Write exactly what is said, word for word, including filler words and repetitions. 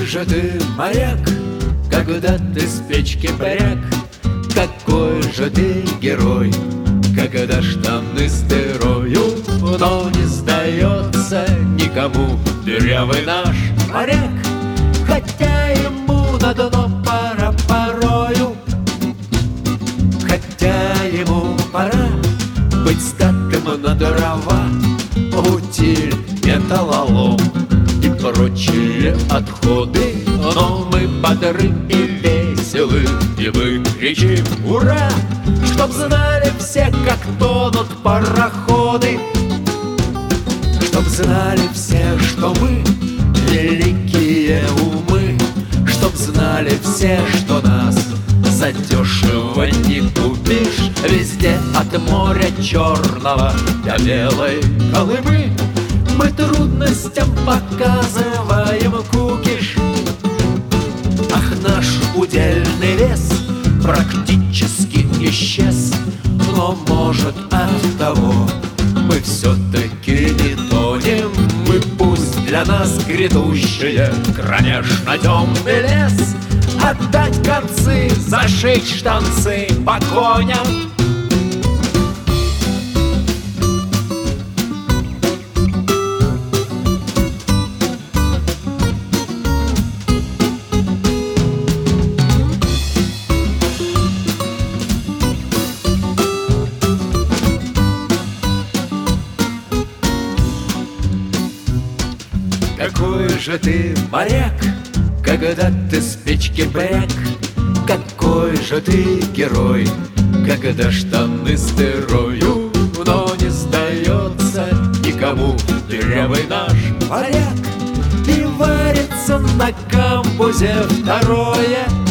же ты моряк, когда ты с печки бряк? Какой же ты герой, когда штаны стырою? Но не сдается никому дырявый наш моряк, хотя ему на дно пора порою, хотя ему пора быть статым на дрова, утиль, металлолом и прочие отходы. Но мы бодры и веселы, и мы кричим «Ура!», чтоб знали все, как тонут пароходы, чтоб знали все, что мы великие умы, чтоб знали все, что нас задешево не купишь. Везде от моря черного до белой Колымы мы трудностям показываем кукиш. Ах, наш удельный вес практически исчез, но, может, от того мы все-таки не тонем. Мы пусть для нас грядущее, конечно, темный лес, отдать концы, зашить штанцы по коням. Какой же ты моряк, когда ты с печки бряк? Какой же ты герой, когда штаны стырою? Но не сдается никому дырявый наш моряк, и варится на камбузе второе.